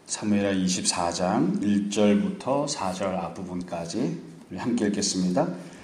사무엘하 24장 1절부터 4절 앞부분까지 함께 읽겠습니다.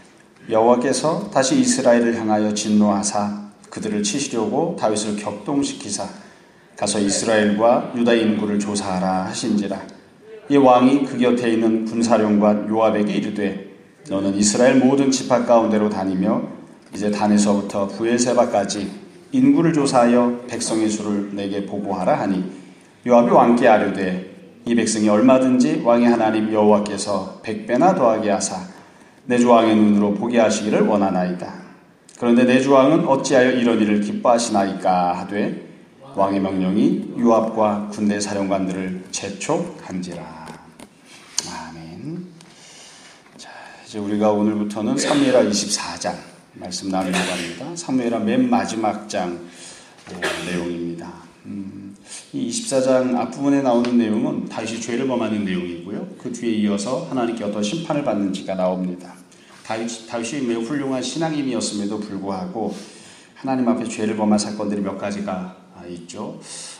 여호와께서 다시 이스라엘을 향하여 진노하사 그들을 치시려고 다윗을 격동시키사 가서 이스라엘과 유다 인구를 조사하라 하신지라. 이 왕이 그 곁에 있는 군사령관 요압에게 이르되 너는 이스라엘 모든 지파 가운데로 다니며 이제 단에서부터 브엘세바까지 인구를 조사하여 백성의 수를 내게 보고하라 하니 요압이 왕께 아뢰되 이 백성이 얼마든지 왕의 하나님 여호와께서 100배나 더하게 하사 내 주 왕의 눈으로 보게 하시기를 원하나이다. 그런데 내 주 왕은 어찌하여 이런 일을 기뻐하시나이까 하되 왕의 명령이 요압과 군대 사령관들을 재촉한지라. 아멘. 자, 이제 우리가 오늘부터는 사무엘하 24장 말씀 나누려고 합니다. 사무엘하 맨 마지막 장 내용입니다. 이 24장 앞부분에 나오는 내용은 다윗이 죄를 범하는 내용이고요. 그 뒤에 이어서 하나님께 어떤 심판을 받는지가 나옵니다. 다윗이 매우 훌륭한 신앙인이었음에도 불구하고 하나님 앞에 죄를 범한 사건들이 몇 가지가 있죠.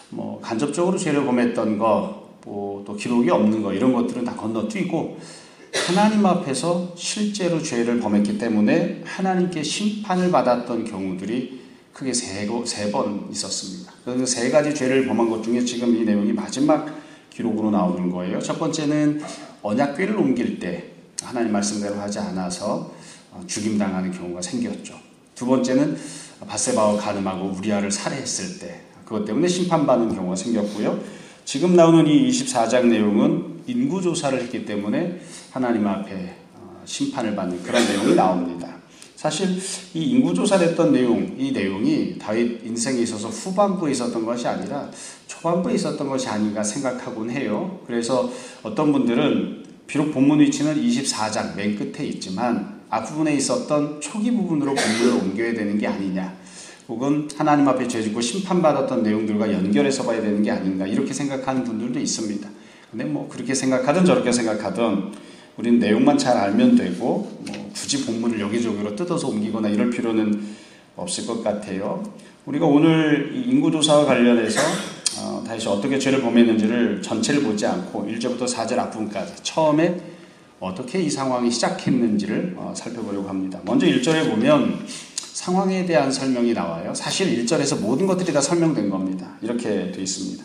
간접적으로 죄를 범했던 거, 또 기록이 없는 거 이런 것들은 다 건너뛰고 하나님 앞에서 실제로 죄를 범했기 때문에 하나님께 심판을 받았던 경우들이 크게 세 번 있었습니다. 그 세 가지 죄를 범한 것 중에 지금 이 내용이 마지막 기록으로 나오는 거예요. 첫 번째는 언약궤를 옮길 때 하나님 말씀대로 하지 않아서 죽임당하는 경우가 생겼죠. 두 번째는 밧세바와 간음하고 우리아를 살해했을 때 그것 때문에 심판받는 경우가 생겼고요. 지금 나오는 이 24장 내용은 인구조사를 했기 때문에 하나님 앞에 심판을 받는 그런 내용이 나옵니다. 사실 이 인구조사를 했던 이 내용이 다윗 인생에 있어서 후반부에 있었던 것이 아니라 초반부에 있었던 것이 아닌가 생각하곤 해요. 그래서 어떤 분들은 비록 본문 위치는 24장 맨 끝에 있지만 앞부분에 있었던 초기 부분으로 본문을 옮겨야 되는 게 아니냐, 혹은 하나님 앞에 죄짓고 심판받았던 내용들과 연결해서 봐야 되는 게 아닌가 이렇게 생각하는 분들도 있습니다. 근데 그렇게 생각하든 저렇게 생각하든 우리는 내용만 잘 알면 되고 굳이 본문을 여기저기로 뜯어서 옮기거나 이럴 필요는 없을 것 같아요. 우리가 오늘 인구조사와 관련해서 다시 어떻게 죄를 범했는지를 전체를 보지 않고 1절부터 4절 앞부분까지 처음에 어떻게 이 상황이 시작했는지를 살펴보려고 합니다. 먼저 1절에 보면 상황에 대한 설명이 나와요. 사실 1절에서 모든 것들이 다 설명된 겁니다. 이렇게 되어 있습니다.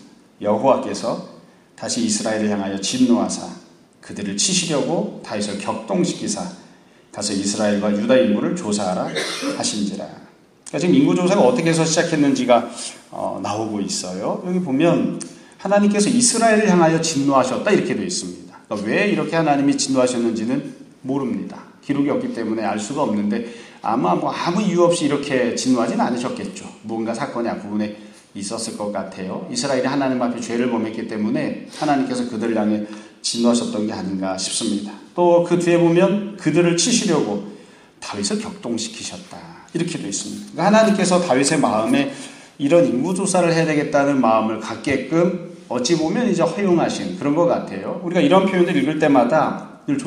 여호와께서 다시 이스라엘을 향하여 진노하사 그들을 치시려고 다윗을 격동시키사 가서 이스라엘과 유다 인구를 조사하라 하신지라. 그러니까 지금 인구조사가 어떻게 해서 시작했는지가 나오고 있어요. 여기 보면 하나님께서 이스라엘을 향하여 진노하셨다 이렇게 되어 있습니다. 그러니까 왜 이렇게 하나님이 진노하셨는지는 모릅니다. 기록이 없기 때문에 알 수가 없는데 아무 이유 없이 이렇게 진노하지는 않으셨겠죠. 무언가 사건이 앞부분에 있었을 것 같아요. 이스라엘이 하나님 앞에 죄를 범했기 때문에 하나님께서 그들을 향해 진노하셨던 게 아닌가 싶습니다. 또 그 뒤에 보면 그들을 치시려고 다윗을 격동시키셨다 이렇게 되어 있습니다. 그러니까 하나님께서 다윗의 마음에 이런 인구조사를 해야 되겠다는 마음을 갖게끔 어찌 보면 이제 허용하신 그런 것 같아요. 우리가 이런 표현을 읽을 때마다 늘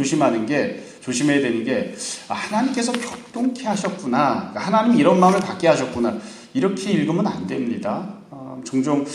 조심해야 되는 게 하나님께서 격동케 하셨구나, 하나님이 이런 마음을 갖게 하셨구나 이렇게 읽으면 안 됩니다. 종종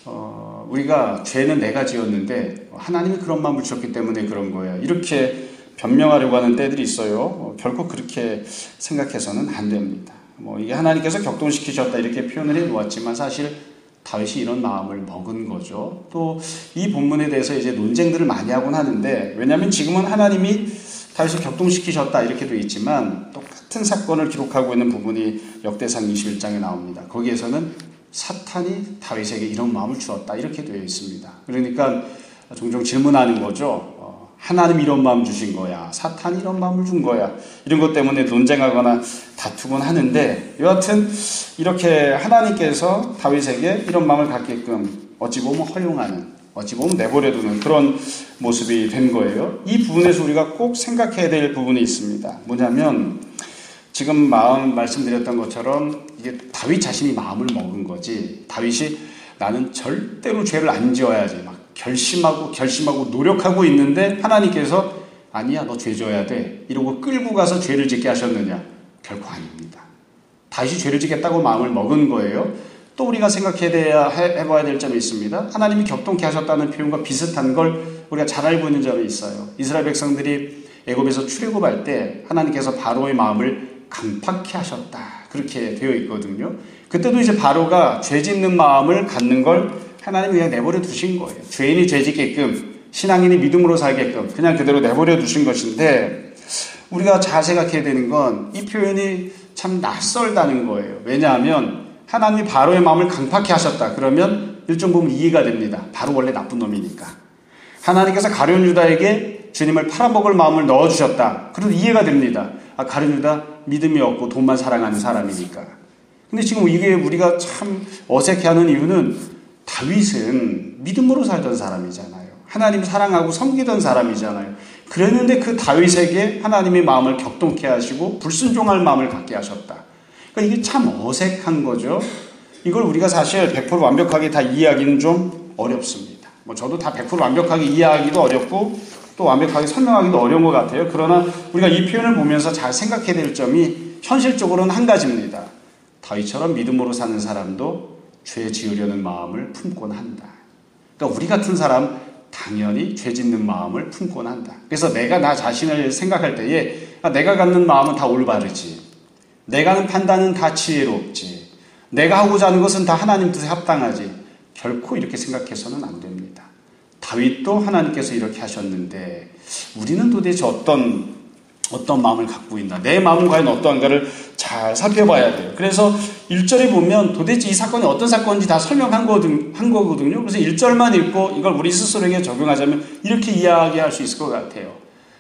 우리가 죄는 내가 지었는데 하나님이 그런 마음을 주셨기 때문에 그런 거예요 이렇게 변명하려고 하는 때들이 있어요. 결코 그렇게 생각해서는 안 됩니다. 이게 하나님께서 격동시키셨다 이렇게 표현을 해 놓았지만 사실 다윗이 이런 마음을 먹은 거죠. 또 이 본문에 대해서 이제 논쟁들을 많이 하곤 하는데, 왜냐하면 지금은 하나님이 다윗을 격동시키셨다 이렇게 되어 있지만 똑같은 사건을 기록하고 있는 부분이 역대상 21장에 나옵니다. 거기에서는 사탄이 다윗에게 이런 마음을 주었다 이렇게 되어 있습니다. 그러니까 종종 질문하는 거죠. 하나님이 이런 마음 주신 거야, 사탄이 이런 마음을 준 거야, 이런 것 때문에 논쟁하거나 다투곤 하는데, 여하튼 이렇게 하나님께서 다윗에게 이런 마음을 갖게끔 어찌 보면 허용하는, 어찌 보면 내버려두는 그런 모습이 된 거예요. 이 부분에서 우리가 꼭 생각해야 될 부분이 있습니다. 뭐냐면 지금 말씀드렸던 것처럼 이게 다윗 자신이 마음을 먹은 거지, 다윗이 나는 절대로 죄를 안 지어야지 막 결심하고 노력하고 있는데 하나님께서 아니야 너 죄 져야 돼 이러고 끌고 가서 죄를 짓게 하셨느냐? 결코 아닙니다. 다윗이 죄를 짓겠다고 마음을 먹은 거예요. 또 우리가 해봐야 될 점이 있습니다. 하나님이 격동케 하셨다는 표현과 비슷한 걸 우리가 잘 알고 있는 점이 있어요. 이스라엘 백성들이 애굽에서 출애굽할 때 하나님께서 바로의 마음을 강팍케 하셨다. 그렇게 되어 있거든요. 그때도 이제 바로가 죄 짓는 마음을 갖는 걸 하나님이 그냥 내버려 두신 거예요. 죄인이 죄 짓게끔, 신앙인이 믿음으로 살게끔 그냥 그대로 내버려 두신 것인데, 우리가 잘 생각해야 되는 건 이 표현이 참 낯설다는 거예요. 왜냐하면 하나님이 바로의 마음을 강팍케 하셨다. 그러면 일정 부분 이해가 됩니다. 바로 원래 나쁜 놈이니까. 하나님께서 가룟 유다에게 주님을 팔아먹을 마음을 넣어주셨다. 그래도 이해가 됩니다. 가룟 유다 믿음이 없고 돈만 사랑하는 사람이니까. 근데 지금 이게 우리가 참 어색해하는 이유는 다윗은 믿음으로 살던 사람이잖아요. 하나님 사랑하고 섬기던 사람이잖아요. 그랬는데 그 다윗에게 하나님의 마음을 격동케 하시고 불순종할 마음을 갖게 하셨다. 그러니까 이게 참 어색한 거죠. 이걸 우리가 사실 100% 완벽하게 다 이해하기는 좀 어렵습니다. 저도 다 100% 완벽하게 이해하기도 어렵고 또 완벽하게 설명하기도 어려운 것 같아요. 그러나 우리가 이 표현을 보면서 잘 생각해야 될 점이 현실적으로는 한 가지입니다. 다윗처럼 믿음으로 사는 사람도 죄 지으려는 마음을 품곤 한다. 그러니까 우리 같은 사람 당연히 죄 짓는 마음을 품곤 한다. 그래서 내가 나 자신을 생각할 때에 내가 갖는 마음은 다 올바르지. 내가 하는 판단은 다 지혜롭지. 내가 하고자 하는 것은 다 하나님 뜻에 합당하지. 결코 이렇게 생각해서는 안 됩니다. 다윗도 하나님께서 이렇게 하셨는데 우리는 도대체 어떤 마음을 갖고 있나, 내 마음은 과연 어떠한가를 잘 살펴봐야 돼요. 그래서 1절에 보면 도대체 이 사건이 어떤 사건인지 다 설명한 거거든요. 그래서 1절만 읽고 이걸 우리 스스로에게 적용하자면 이렇게 이야기할 수 있을 것 같아요.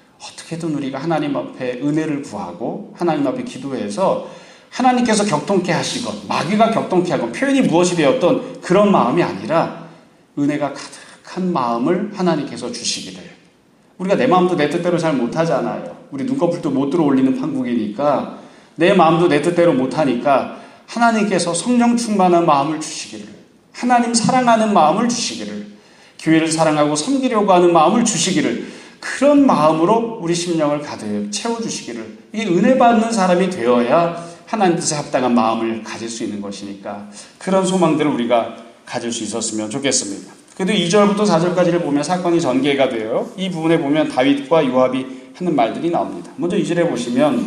어떻게든 우리가 하나님 앞에 은혜를 구하고 하나님 앞에 기도해서 하나님께서 격동케 하시건 마귀가 격동케 하건 표현이 무엇이 되었던 그런 마음이 아니라 은혜가 가득한 마음을 하나님께서 주시기를. 우리가 내 마음도 내 뜻대로 잘 못하잖아요. 우리 눈꺼풀도 못 들어올리는 판국이니까 내 마음도 내 뜻대로 못하니까 하나님께서 성령 충만한 마음을 주시기를, 하나님 사랑하는 마음을 주시기를, 교회를 사랑하고 섬기려고 하는 마음을 주시기를, 그런 마음으로 우리 심령을 가득 채워주시기를. 이게 은혜 받는 사람이 되어야 하나님 뜻에 합당한 마음을 가질 수 있는 것이니까 그런 소망들을 우리가 가질 수 있었으면 좋겠습니다. 그래도 2절부터 4절까지를 보면 사건이 전개가 돼요. 이 부분에 보면 다윗과 요압이 하는 말들이 나옵니다. 먼저 2절에 보시면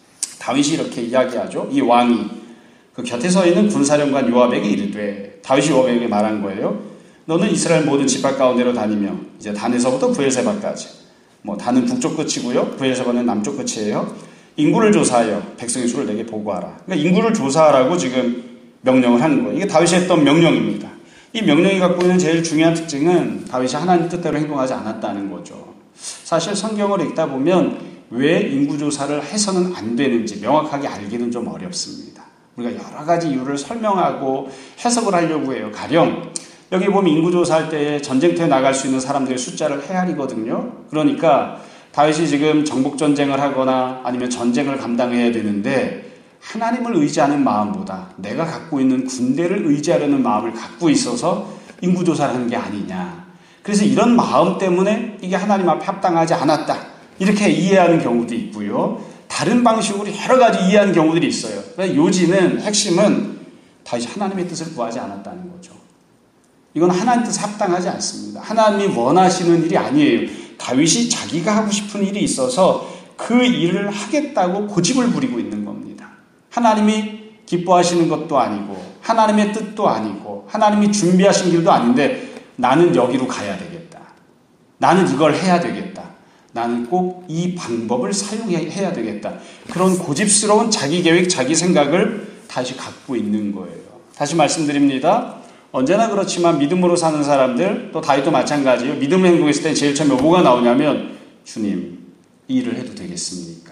다윗이 이렇게 이야기하죠. 이 왕이 그 곁에 서 있는 군사령관 요압에게 이르되, 다윗이 요압에게 말한 거예요. 너는 이스라엘 모든 지파 가운데로 다니며, 이제 단에서부터 브엘세바까지, 단은 북쪽 끝이고요, 브엘세바는 남쪽 끝이에요. 인구를 조사하여 백성의 수를 내게 보고하라. 그러니까 인구를 조사하라고 지금 명령을 하는 거예요. 이게 다윗이 했던 명령입니다. 이 명령이 갖고 있는 제일 중요한 특징은 다윗이 하나님 뜻대로 행동하지 않았다는 거죠. 사실 성경을 읽다 보면 왜 인구조사를 해서는 안 되는지 명확하게 알기는 좀 어렵습니다. 우리가 여러 가지 이유를 설명하고 해석을 하려고 해요. 가령 여기 보면 인구조사할 때 전쟁터에 나갈 수 있는 사람들의 숫자를 헤아리거든요. 그러니까 다윗이 지금 정복전쟁을 하거나 아니면 전쟁을 감당해야 되는데 하나님을 의지하는 마음보다 내가 갖고 있는 군대를 의지하려는 마음을 갖고 있어서 인구조사를 하는 게 아니냐. 그래서 이런 마음 때문에 이게 하나님 앞에 합당하지 않았다. 이렇게 이해하는 경우도 있고요. 다른 방식으로 여러 가지 이해하는 경우들이 있어요. 요지는, 핵심은 다윗이 하나님의 뜻을 구하지 않았다는 거죠. 이건 하나님 뜻에 합당하지 않습니다. 하나님이 원하시는 일이 아니에요. 다윗이 자기가 하고 싶은 일이 있어서 그 일을 하겠다고 고집을 부리고 있는 겁니다. 하나님이 기뻐하시는 것도 아니고 하나님의 뜻도 아니고 하나님이 준비하신 길도 아닌데 나는 여기로 가야 되겠다. 나는 이걸 해야 되겠다. 나는 꼭 이 방법을 사용해야 되겠다. 그런 고집스러운 자기 계획, 자기 생각을 다시 갖고 있는 거예요. 다시 말씀드립니다. 언제나 그렇지만 믿음으로 사는 사람들, 또 다윗도 마찬가지예요. 믿음으로 행동했을 때 제일 처음에 뭐가 나오냐면 주님, 이 일을 해도 되겠습니까?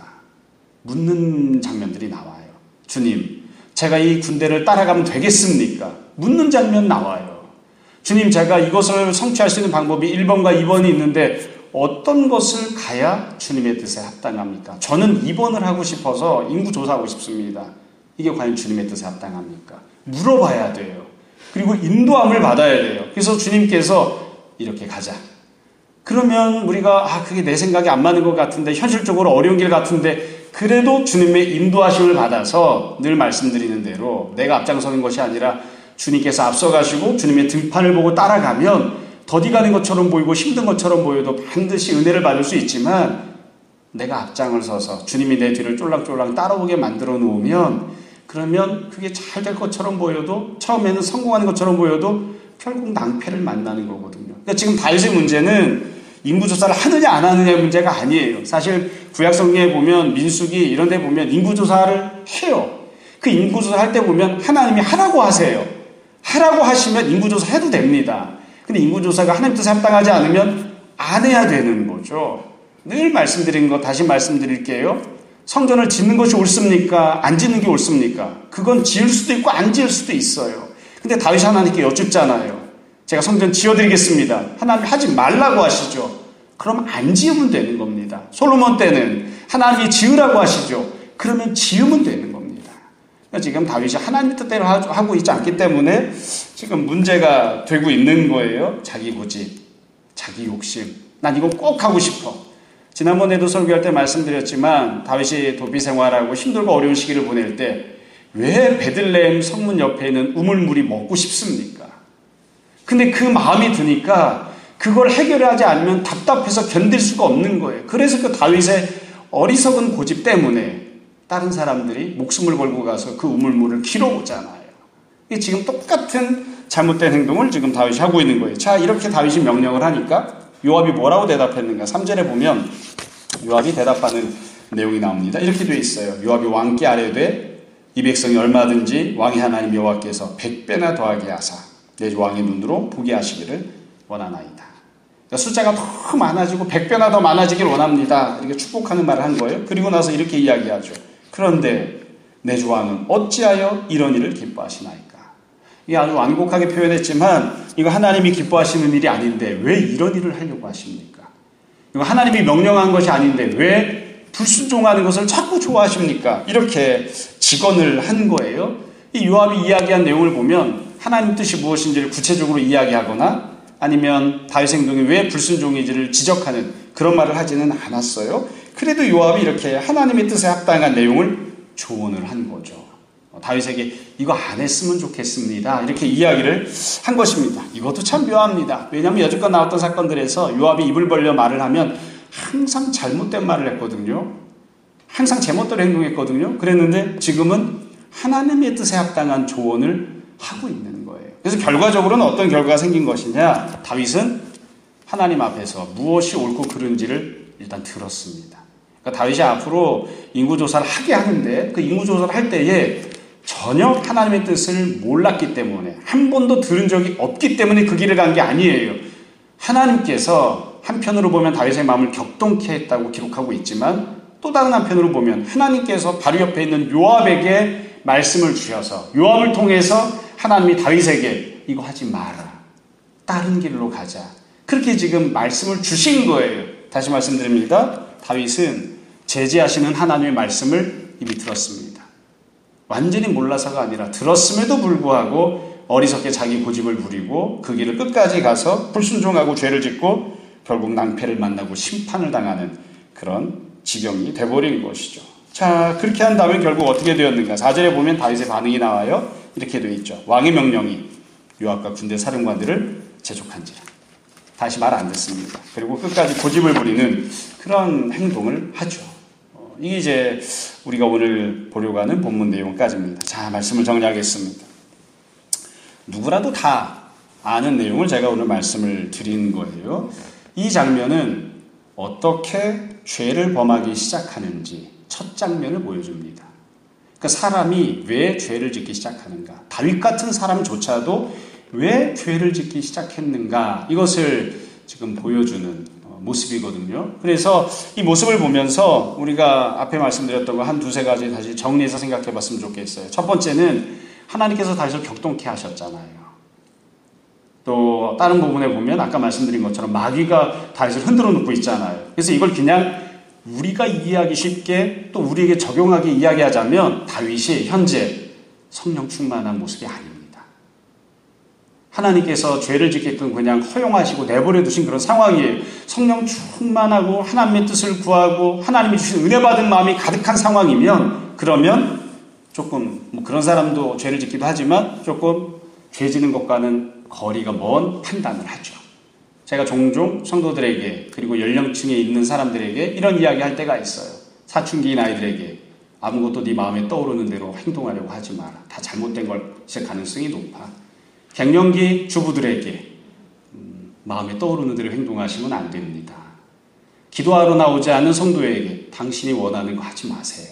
묻는 장면들이 나와요. 주님, 제가 이 군대를 따라가면 되겠습니까? 묻는 장면 나와요. 주님, 제가 이것을 성취할 수 있는 방법이 1번과 2번이 있는데 어떤 것을 가야 주님의 뜻에 합당합니까? 저는 2번을 하고 싶어서 인구조사하고 싶습니다. 이게 과연 주님의 뜻에 합당합니까? 물어봐야 돼요. 그리고 인도함을 받아야 돼요. 그래서 주님께서 이렇게 가자. 그러면 우리가 그게 내 생각이 안 맞는 것 같은데, 현실적으로 어려운 길 같은데, 그래도 주님의 인도하심을 받아서 늘 말씀드리는 대로 내가 앞장서는 것이 아니라 주님께서 앞서가시고 주님의 등판을 보고 따라가면 더디 가는 것처럼 보이고 힘든 것처럼 보여도 반드시 은혜를 받을 수 있지만 내가 앞장을 서서 주님이 내 뒤를 쫄랑쫄랑 따라오게 만들어 놓으면 그러면 그게 잘 될 것처럼 보여도 처음에는 성공하는 것처럼 보여도 결국 낭패를 만나는 거거든요. 그러니까 지금 다윗의 문제는 인구조사를 하느냐 안 하느냐의 문제가 아니에요. 사실 구약성경에 보면 민수기 이런 데 보면 인구조사를 해요. 그 인구조사 할 때 보면 하나님이 하라고 하세요. 하라고 하시면 인구조사 해도 됩니다. 근데 인구조사가 하나님 뜻에 합당하지 않으면 안 해야 되는 거죠. 늘 말씀드린 거 다시 말씀드릴게요. 성전을 짓는 것이 옳습니까? 안 짓는 게 옳습니까? 그건 지을 수도 있고 안 지을 수도 있어요. 근데 다윗이 하나님께 여쭙잖아요. 제가 성전 지어드리겠습니다. 하나님 하지 말라고 하시죠. 그럼 안 지으면 되는 겁니다. 솔로몬 때는 하나님이 지으라고 하시죠. 그러면 지으면 되는 겁니다. 그러니까 지금 다윗이 하나님 뜻대로 하고 있지 않기 때문에 지금 문제가 되고 있는 거예요. 자기 고집, 자기 욕심. 난 이거 꼭 하고 싶어. 지난번에도 설교할 때 말씀드렸지만 다윗이 도피 생활하고 힘들고 어려운 시기를 보낼 때 왜 베들레헴 성문 옆에 있는 우물물이 먹고 싶습니까? 근데 그 마음이 드니까 그걸 해결하지 않으면 답답해서 견딜 수가 없는 거예요. 그래서 그 다윗의 어리석은 고집 때문에 다른 사람들이 목숨을 걸고 가서 그 우물물을 길어오잖아요. 이게 지금 똑같은 잘못된 행동을 지금 다윗이 하고 있는 거예요. 자, 이렇게 다윗이 명령을 하니까 요압이 뭐라고 대답했는가? 3절에 보면 요압이 대답하는 내용이 나옵니다. 이렇게 되어 있어요. 요압이 왕께 아뢰되 이 백성이 얼마든지 왕의 하나님 여호와께서 100배나 더하게 하사 내 왕의 눈으로 보게 하시기를 원하나이다. 그러니까 숫자가 더 많아지고 100배나 더 많아지길 원합니다. 이렇게 축복하는 말을 한 거예요. 그리고 나서 이렇게 이야기하죠. 그런데 내 주 왕은 어찌하여 이런 일을 기뻐하시나이까? 이게 아주 완곡하게 표현했지만 이거 하나님이 기뻐하시는 일이 아닌데 왜 이런 일을 하려고 하십니까? 이거 하나님이 명령한 것이 아닌데 왜 불순종하는 것을 자꾸 좋아하십니까? 이렇게 직언을 한 거예요. 이 요압이 이야기한 내용을 보면 하나님 뜻이 무엇인지를 구체적으로 이야기하거나 아니면 다윗의 행동이 왜 불순종인지를 지적하는 그런 말을 하지는 않았어요. 그래도 요압이 이렇게 하나님의 뜻에 합당한 내용을 조언을 한 거죠. 다윗에게 이거 안 했으면 좋겠습니다. 이렇게 이야기를 한 것입니다. 이것도 참 묘합니다. 왜냐하면 여태껏 나왔던 사건들에서 요압이 입을 벌려 말을 하면 항상 잘못된 말을 했거든요. 항상 제멋대로 행동했거든요. 그랬는데 지금은 하나님의 뜻에 합당한 조언을 하고 있는 거예요. 그래서 결과적으로는 어떤 결과가 생긴 것이냐? 다윗은 하나님 앞에서 무엇이 옳고 그른지를 일단 들었습니다. 그러니까 다윗이 앞으로 인구조사를 하게 하는데 그 인구조사를 할 때에 전혀 하나님의 뜻을 몰랐기 때문에 한 번도 들은 적이 없기 때문에 그 길을 간 게 아니에요. 하나님께서 한편으로 보면 다윗의 마음을 격동케 했다고 기록하고 있지만 또 다른 한편으로 보면 하나님께서 바로 옆에 있는 요압에게 말씀을 주셔서 요압을 통해서 하나님이 다윗에게 이거 하지 마라. 다른 길로 가자. 그렇게 지금 말씀을 주신 거예요. 다시 말씀드립니다. 다윗은 제지하시는 하나님의 말씀을 이미 들었습니다. 완전히 몰라서가 아니라 들었음에도 불구하고 어리석게 자기 고집을 부리고 그 길을 끝까지 가서 불순종하고 죄를 짓고 결국 낭패를 만나고 심판을 당하는 그런 지경이 돼버린 것이죠. 자, 그렇게 한 다음에 결국 어떻게 되었는가? 4절에 보면 다윗의 반응이 나와요. 이렇게 되어 있죠. 왕의 명령이 요압과 군대 사령관들을 재촉한지라. 다시 말 안 듣습니다. 그리고 끝까지 고집을 부리는 그런 행동을 하죠. 이게 이제 우리가 오늘 보려고 하는 본문 내용까지입니다. 자, 말씀을 정리하겠습니다. 누구라도 다 아는 내용을 제가 오늘 말씀을 드린 거예요. 이 장면은 어떻게 죄를 범하기 시작하는지 첫 장면을 보여줍니다. 그 사람이 왜 죄를 짓기 시작하는가? 다윗 같은 사람조차도 왜 죄를 짓기 시작했는가? 이것을 지금 보여주는 모습이거든요. 그래서 이 모습을 보면서 우리가 앞에 말씀드렸던 거 한 두세 가지 다시 정리해서 생각해 봤으면 좋겠어요. 첫 번째는 하나님께서 다윗을 격동케 하셨잖아요. 또 다른 부분에 보면 아까 말씀드린 것처럼 마귀가 다윗을 흔들어 놓고 있잖아요. 그래서 이걸 그냥 우리가 이해하기 쉽게 또 우리에게 적용하게 이야기하자면 다윗이 현재 성령 충만한 모습이 아닙니다. 하나님께서 죄를 짓게끔 그냥 허용하시고 내버려 두신 그런 상황이에요. 성령 충만하고 하나님의 뜻을 구하고 하나님이 주신 은혜 받은 마음이 가득한 상황이면 그러면 조금 그런 사람도 죄를 짓기도 하지만 조금 죄 지는 것과는 거리가 먼 판단을 하죠. 제가 종종 성도들에게 그리고 연령층에 있는 사람들에게 이런 이야기 할 때가 있어요. 사춘기인 아이들에게 아무것도 네 마음에 떠오르는 대로 행동하려고 하지 마라. 다 잘못된 것일 가능성이 높아. 갱년기 주부들에게 마음에 떠오르는 대로 행동하시면 안 됩니다. 기도하러 나오지 않는 성도에게 당신이 원하는 거 하지 마세요.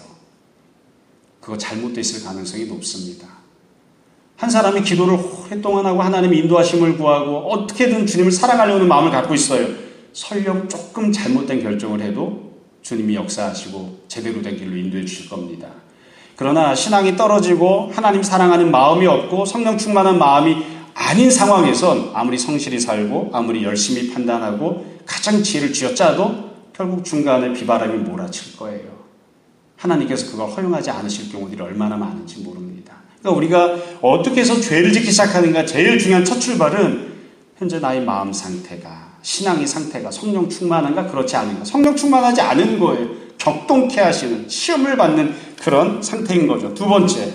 그거 잘못됐을 가능성이 높습니다. 한 사람이 기도를 오랫동안 하고 하나님의 인도하심을 구하고 어떻게든 주님을 사랑하려는 마음을 갖고 있어요. 설령 조금 잘못된 결정을 해도 주님이 역사하시고 제대로 된 길로 인도해 주실 겁니다. 그러나 신앙이 떨어지고 하나님 사랑하는 마음이 없고 성령 충만한 마음이 아닌 상황에선 아무리 성실히 살고 아무리 열심히 판단하고 가장 지혜를 쥐어짜도 결국 중간에 비바람이 몰아칠 거예요. 하나님께서 그걸 허용하지 않으실 경우들이 얼마나 많은지 모릅니다. 그러니까 우리가 어떻게 해서 죄를 짓기 시작하는가 제일 중요한 첫 출발은 현재 나의 마음 상태가 신앙의 상태가 성령 충만한가 그렇지 않은가. 성령 충만하지 않은 거예요. 격동케 하시는 시험을 받는 그런 상태인 거죠. 두 번째,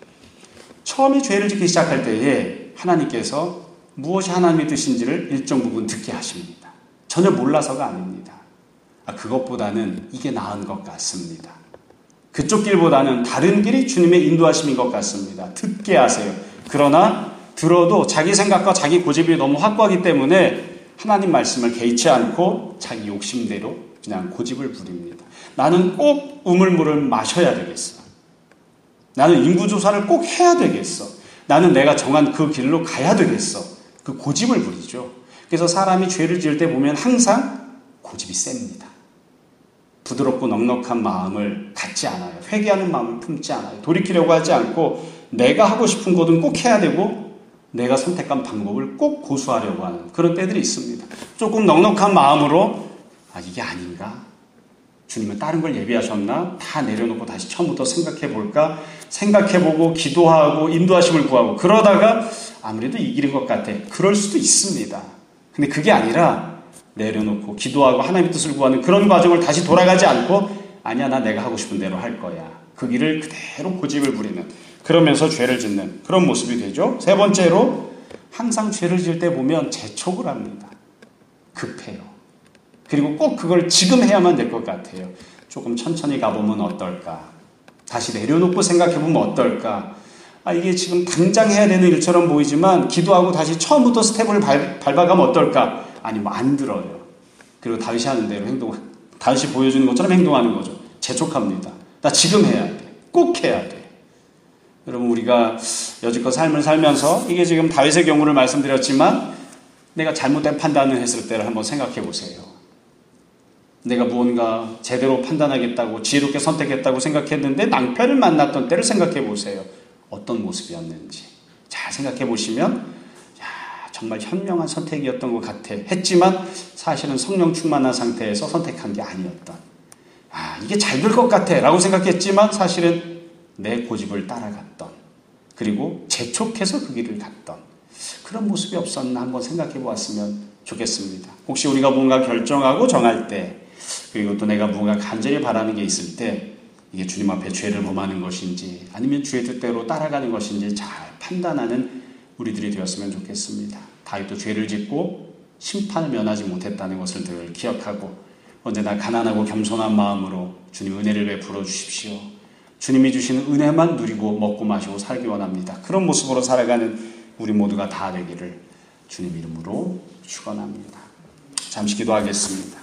처음에 죄를 짓기 시작할 때에 하나님께서 무엇이 하나님의 뜻인지를 일정 부분 듣게 하십니다. 전혀 몰라서가 아닙니다. 그것보다는 이게 나은 것 같습니다. 그쪽 길보다는 다른 길이 주님의 인도하심인 것 같습니다. 듣게 하세요. 그러나 들어도 자기 생각과 자기 고집이 너무 확고하기 때문에 하나님 말씀을 개의치 않고 자기 욕심대로 그냥 고집을 부립니다. 나는 꼭 우물물을 마셔야 되겠어. 나는 인구조사를 꼭 해야 되겠어. 나는 내가 정한 그 길로 가야 되겠어. 그 고집을 부리죠. 그래서 사람이 죄를 지을 때 보면 항상 고집이 셉니다. 부드럽고 넉넉한 마음을 갖지 않아요. 회개하는 마음을 품지 않아요. 돌이키려고 하지 않고 내가 하고 싶은 것은 꼭 해야 되고 내가 선택한 방법을 꼭 고수하려고 하는 그런 때들이 있습니다. 조금 넉넉한 마음으로 이게 아닌가? 주님은 다른 걸 예비하셨나? 다 내려놓고 다시 처음부터 생각해볼까? 생각해보고 기도하고 인도하심을 구하고 그러다가 아무래도 이 길인 것 같아. 그럴 수도 있습니다. 근데 그게 아니라 내려놓고 기도하고 하나님의 뜻을 구하는 그런 과정을 다시 돌아가지 않고 아니야 나 내가 하고 싶은 대로 할 거야. 그 길을 그대로 고집을 부리는 그러면서 죄를 짓는 그런 모습이 되죠. 세 번째로 항상 죄를 지을 때 보면 재촉을 합니다. 급해요. 그리고 꼭 그걸 지금 해야만 될 것 같아요. 조금 천천히 가보면 어떨까? 다시 내려놓고 생각해보면 어떨까? 이게 지금 당장 해야 되는 일처럼 보이지만 기도하고 다시 처음부터 스텝을 밟아가면 어떨까? 아니면 안 들어요. 그리고 다윗이 하는 대로 다윗이 보여주는 것처럼 행동하는 거죠. 재촉합니다. 나 지금 해야 돼. 꼭 해야 돼. 여러분 우리가 여지껏 삶을 살면서 이게 지금 다윗의 경우를 말씀드렸지만 내가 잘못된 판단을 했을 때를 한번 생각해 보세요. 내가 무언가 제대로 판단하겠다고 지혜롭게 선택했다고 생각했는데 낭패를 만났던 때를 생각해 보세요. 어떤 모습이었는지 잘 생각해 보시면 정말 현명한 선택이었던 것 같아 했지만 사실은 성령 충만한 상태에서 선택한 게 아니었던 이게 잘 될 것 같아 라고 생각했지만 사실은 내 고집을 따라갔던 그리고 재촉해서 그 길을 갔던 그런 모습이 없었나 한번 생각해 보았으면 좋겠습니다. 혹시 우리가 뭔가 결정하고 정할 때 그리고 또 내가 뭔가 간절히 바라는 게 있을 때 이게 주님 앞에 죄를 범하는 것인지 아니면 주의 뜻대로 따라가는 것인지 잘 판단하는 우리들이 되었으면 좋겠습니다. 다윗도 죄를 짓고 심판을 면하지 못했다는 것을 늘 기억하고 언제나 가난하고 겸손한 마음으로 주님 은혜를 베풀어 주십시오. 주님이 주시는 은혜만 누리고 먹고 마시고 살기 원합니다. 그런 모습으로 살아가는 우리 모두가 다 되기를 주님 이름으로 축원합니다. 잠시 기도하겠습니다.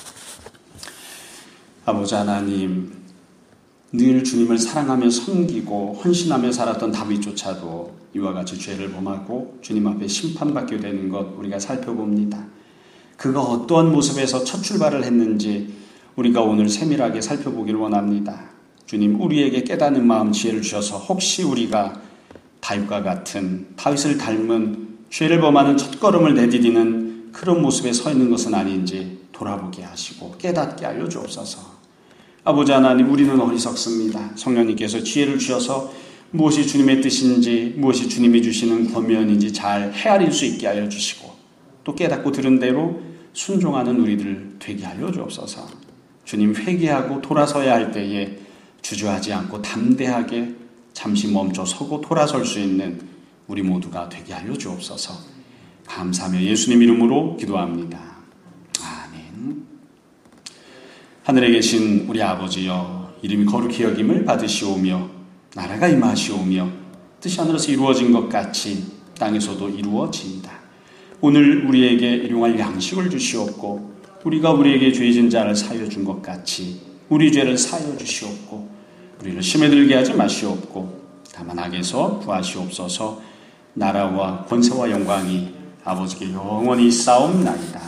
아버지 하나님, 늘 주님을 사랑하며 섬기고 헌신하며 살았던 다윗조차도 이와 같이 죄를 범하고 주님 앞에 심판받게 되는 것 우리가 살펴봅니다. 그가 어떠한 모습에서 첫 출발을 했는지 우리가 오늘 세밀하게 살펴보기를 원합니다. 주님, 우리에게 깨닫는 마음 지혜를 주셔서 혹시 우리가 다윗과 같은 다윗을 닮은 죄를 범하는 첫걸음을 내디디는 그런 모습에 서 있는 것은 아닌지 돌아보게 하시고 깨닫게 알려주옵소서. 아버지 하나님, 우리는 어리석습니다. 성령님께서 지혜를 주셔서 무엇이 주님의 뜻인지 무엇이 주님이 주시는 권면인지 잘 헤아릴 수 있게 알려주시고 또 깨닫고 들은 대로 순종하는 우리들 되게 알려주옵소서. 주님, 회개하고 돌아서야 할 때에 주저하지 않고 담대하게 잠시 멈춰 서고 돌아설 수 있는 우리 모두가 되게 하여 주옵소서. 감사하며 예수님 이름으로 기도합니다. 아멘. 하늘에 계신 우리 아버지여, 이름이 거룩히 여김을 받으시오며 나라가 임하시오며 뜻이 하늘에서 이루어진 것 같이 땅에서도 이루어지이다. 오늘 우리에게 일용할 양식을 주시옵고 우리가 우리에게 죄진 자를 사하여 준 것 같이 우리 죄를 사하여 주시옵고 우리를 심에 들게 하지 마시옵고 다만 악에서 구하시옵소서. 나라와 권세와 영광이 아버지께 영원히 있사옵나이다.